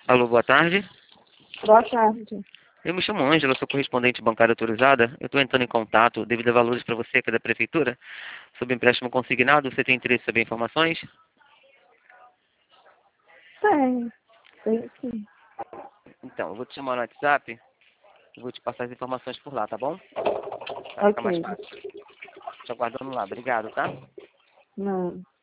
Alô, boa tarde. Boa tarde. Eu me chamo Ângela, sou correspondente bancária autorizada. Eu estou entrando em contato devido a valores para você, que é da Prefeitura, sobre empréstimo consignado. Você tem interesse em saber informações? Tem sim. Então, eu vou te chamar no WhatsApp e vou te passar as informações por lá, tá bom? Vai ficar mais Ok. fácil. Te aguardando lá. Obrigado, tá? Não.